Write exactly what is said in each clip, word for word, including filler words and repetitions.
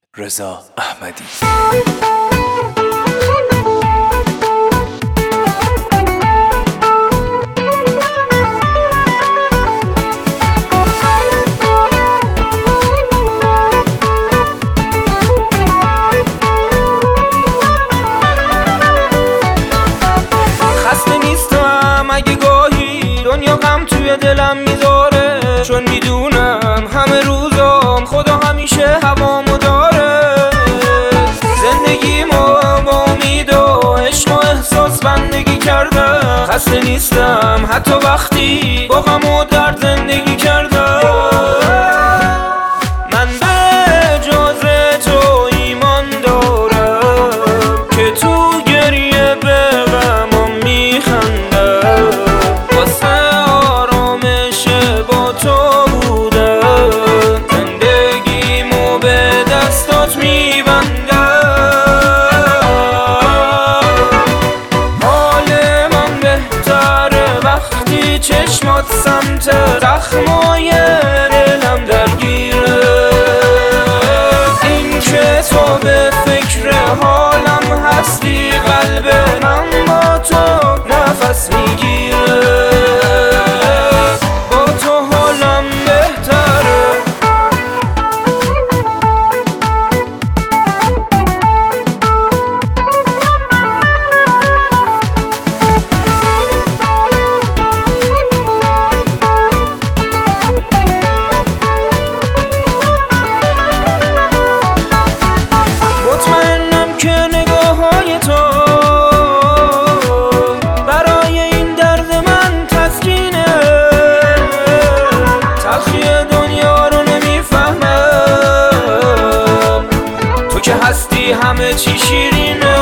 رضا احمدی. خسته نیستم اگه گاهی دنیا غم توی دلم میذاره، چون میدونم همه روزام خدا همیشه هوامو داره. زندگیمو با امید و عشق و احساس بندگی کردم. خسته نیستم حتی وقتی با غم و درد زندگی کردم. من به جز تو ایمان دارم که تو گریه به غمم میخندم. واسه آرامش با تو بودم، زندگیمو به دستات میبندم. حال من بهتره وقتی چشمات سمت زخمای دلم درگیره. این که تو به فکر حالم هستی، قلب من با تو نفس میگیره. با تو حالم بهتره. مطمئنم که نگاه های تو برای این درد من تسکینه. تلخی دنیا رو نمیفهمم، تو که هستی همه چی شیرینه.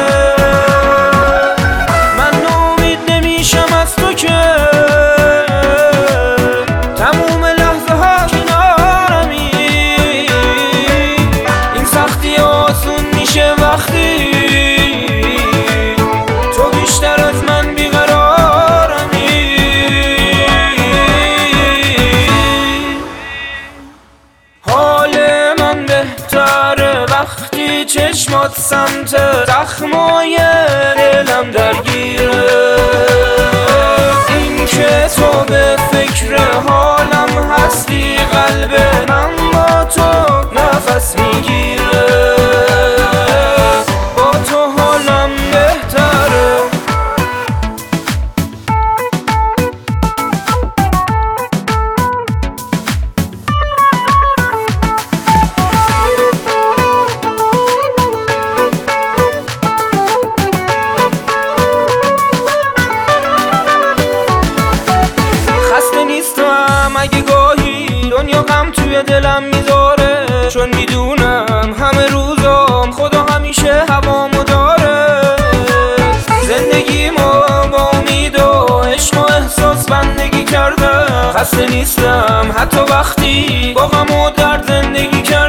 من ناامید نمیشم از تو که تموم لحظه ها کنارمی. این سختی آسون میشه وقتی تو بیشتر از من بیقرارمی. حال من بهتره وقتی چشمات سمت زخمای دلم درگیره. این که تو به فکر حالم هستی، قلب من با تو نفس میگیره. با تو حالم بهتره. خسته نیستم اگه گاهی دنیا غم توی دلم میذاره، چون میدونم همه روزام خدا همیشه هوامو داره. زندگیمو با امید و عشق و احساس بندگی کردم. خسته نیستم حتی وقتی با غم و درد زندگی کردم.